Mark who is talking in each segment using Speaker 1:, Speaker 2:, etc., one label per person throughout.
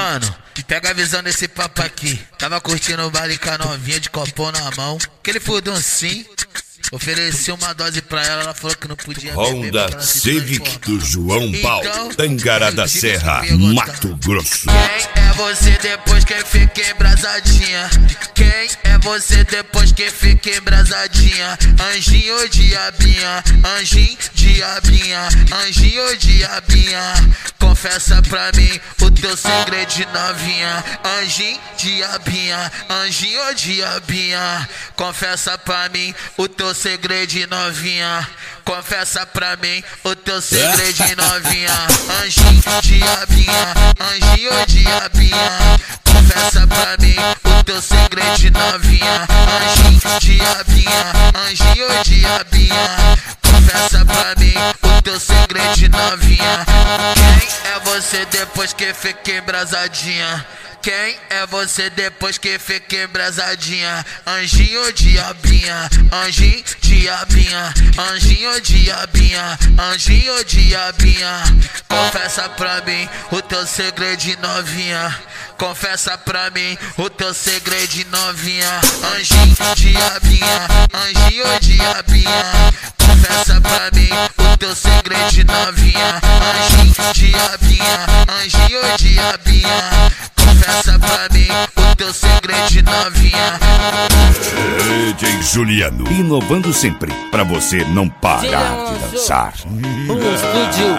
Speaker 1: mano, pega a visão desse papo aqui. Tava curtindo o baile com a novinha de copão na mão. Aquele furduncinho. Ofereci uma dose pra ela, ela falou que não podia beber.
Speaker 2: Honda Civic do João Paulo, então, Tangará da Serra, Mato Grosso.
Speaker 1: Quem é você depois que fica embrasadinha? Quem é você depois que fica embrasadinha? Anjinho ou diabinha? Anjinho, diabinha. Anjinho ou diabinha? Confessa pra mim o teu segredo de novinha. Anjinho, diabinha. Anjinho ou diabinha? Confessa pra mim o teu segredo de novinha. Confessa pra mim o teu segredo de novinha. Anjinho, diabinha. Anjinho ou diabinha? Confessa pra mim o teu segredo de novinha. Anjinho, diabinha. Anjinho ou diabinha? Confessa pra mim o teu segredo de novinha. Quem é você depois que fica embrasadinha? Quem é você depois que fica embrasadinha? Anjinho ou diabinha? Anjinho, diabinha. Anjinho ou diabinha? Anjinho ou diabinha? Confessa pra mim o teu segredo de novinha. Confessa pra mim o teu segredo de novinha. Anjinho, diabinha. Anjinho ou diabinha? Confessa pra mim o teu segredo de novinha. Anjinho, diabinha. Anjinho ou diabinha? Confessa pra mim o teu segredo de novinha.
Speaker 2: DJ Juliano, inovando sempre pra você não parar de dançar.
Speaker 3: Estúdio.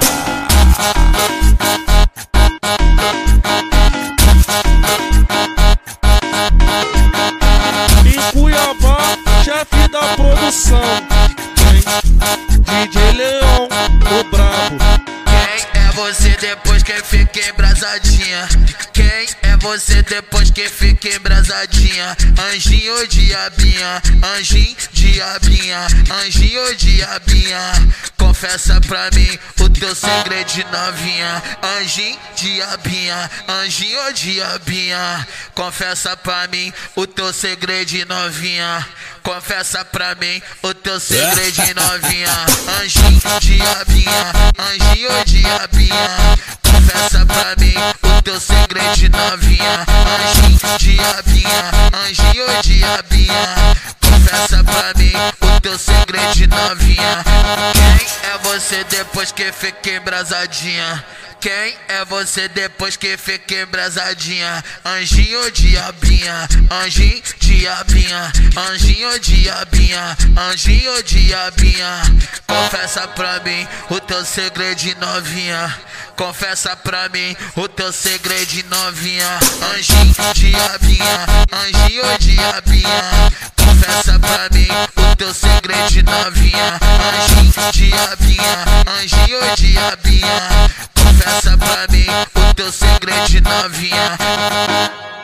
Speaker 4: Em Cuiabá, chefe da produção, DJ Leão, o brabo.
Speaker 1: Quem é você depois que fica embrasadinha? Quem é você depois que fica embrasadinha? Anjinho ou diabinha? Anjinho, diabinha. Anjinho ou diabinha? Confessa pra mim o teu segredo de novinha. Anjinho, diabinha. Anjinho ou diabinha? Confessa pra mim o teu segredo de novinha. Confessa pra mim o teu segredo de novinha. Anjinho, diabinha. Anjinho ou diabinha? Confessa pra mim o teu segredo de novinha. Anjinho, diabinha. Anjinho ou diabinha? Confessa pra mim o teu segredo de novinha. Quem é você depois que fica embrasadinha? Quem é você depois que fica embrasadinha? Anjinho ou diabinha? Anjinho, diabinha. Anjinho ou diabinha? Anjinho ou diabinha? Confessa pra mim o teu segredo de novinha. Confessa pra mim o teu segredo de novinha. Anjinho, diabinha. Anjinho ou diabinha? Confessa pra mim o teu segredo de novinha. Anjinho, diabinha. Anjinho ou diabinha? Confessa pra mim o teu segredo de novinha.